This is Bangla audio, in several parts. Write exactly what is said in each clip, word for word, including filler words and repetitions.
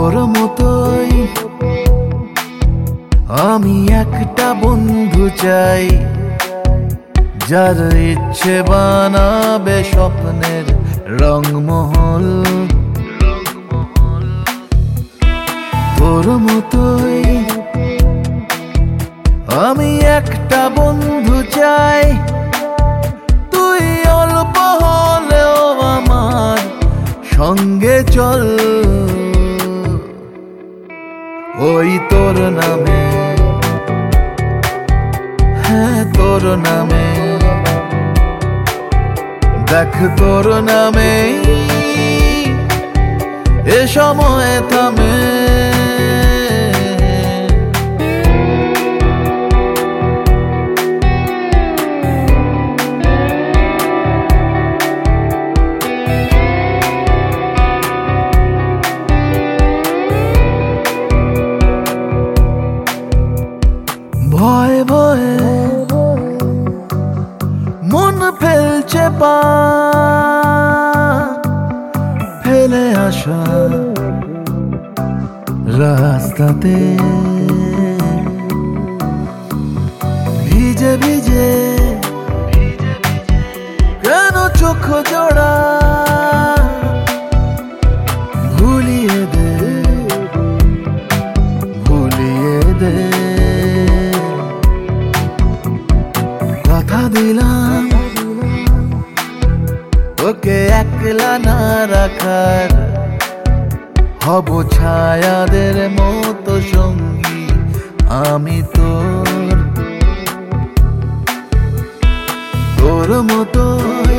তোর মতোই আমি একটা বন্ধু চাই, যার ইচ্ছে বানাবে স্বপ্নের রংমহল। তোর মতোই আমি একটা বন্ধু চাই, তুই অল্প হলেও আমার সঙ্গে চল। ওই তোর নামে, হ্যাঁ তোর নামে, দেখ তোর নামে এ সময় থামে। ভয়ে ভয়ে মন ফেলছে পা, ফেলে আসা রাস্তাতে ভিজে ভিজে কেন চোখ জোড়া, ভুলিয়ে দে ভুলিয়ে দে। কথা দিলাম তোকে একলা না রাখার, হব ছায়াদের মতো সঙ্গী আমি তোর। তোর মতোই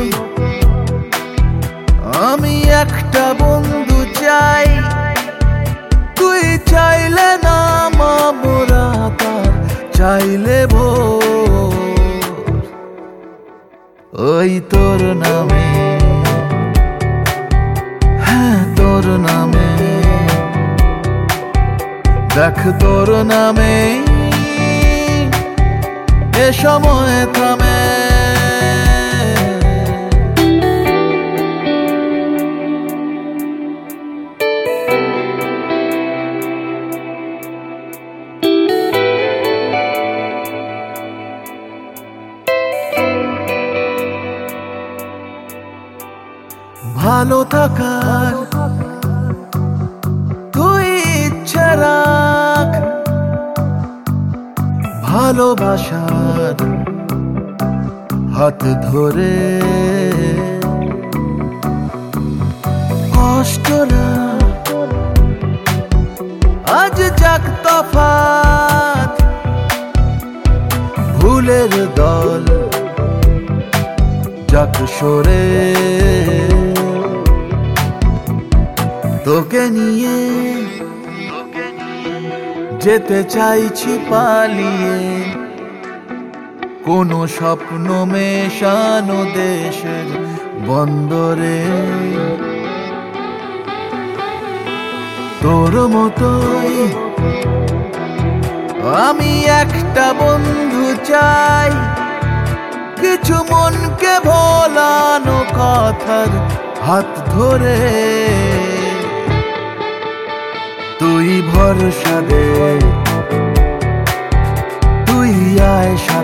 আমি একটা বন্ধু চাই, তুই চাইলে না মামরা তার, চাইলে ভোর। ওই তোর নামে, হ্যাঁ তোর নামে, দেখ তোর নামে এ সময় থামে। ভালো থাকার তুই ইচ্ছে রাখ, ভালোবাসার হাত ধরে কষ্ট না আজ যাক তফাৎ, ভুলের দল যাক সরে। তোকে নিয়ে যেতে চাইছি পালিয়ে, কোনো স্বপ্ন মেশানো দেশের বন্দরে। তোর মতোই আমি একটা বন্ধু চাই, কিছু মনকে ভোলানো কথার হাত ধরে। তুই ভরসা দে, তুই আয়